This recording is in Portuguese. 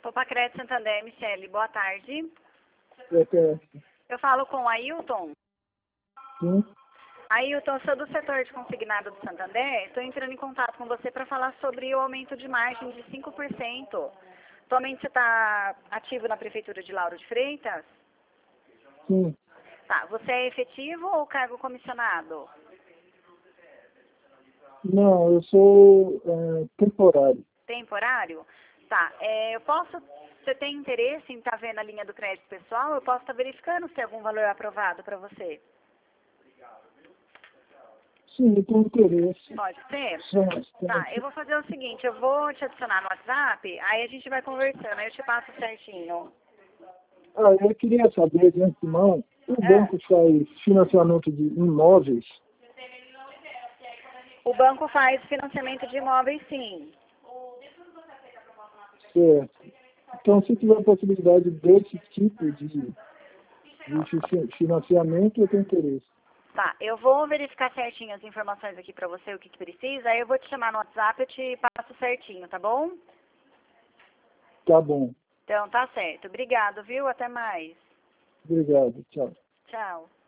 Copacred Santander, Michele, boa tarde. ETS. Eu falo com o Ailton. Sim. Ailton, sou do setor de consignado do Santander. Estou entrando em contato com você para falar sobre o aumento de margem de 5%. Atualmente você está ativo na Prefeitura de Lauro de Freitas? Sim. Tá, você é efetivo ou cargo comissionado? Não, eu sou temporário. Temporário? Tá, você tem interesse em estar vendo a linha do crédito pessoal? Eu posso estar verificando se tem algum valor aprovado para você. Sim, eu tenho interesse. Pode ser? Sim. Tá, eu vou fazer o seguinte, eu vou te adicionar no WhatsApp, aí a gente vai conversando, aí eu te passo certinho. Eu queria saber, de antemão, o banco faz financiamento de imóveis? O banco faz financiamento de imóveis, sim. Certo. Então, se tiver possibilidade desse tipo de financiamento, eu tenho interesse. Tá, eu vou verificar certinho as informações aqui pra você, o que precisa, aí eu vou te chamar no WhatsApp e eu te passo certinho, tá bom? Tá bom. Então, tá certo. Obrigado, viu? Até mais. Obrigado. Tchau. Tchau.